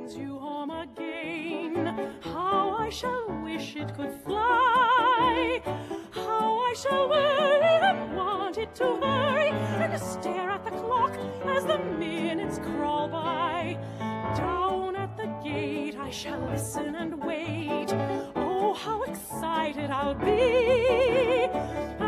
brings you home again. How I shall wish it could fly. How I shall wait and want it to hurry, and to stare at the clock as the minutes crawl by. Down at the gate I shall listen and wait. Oh, how excited I'll be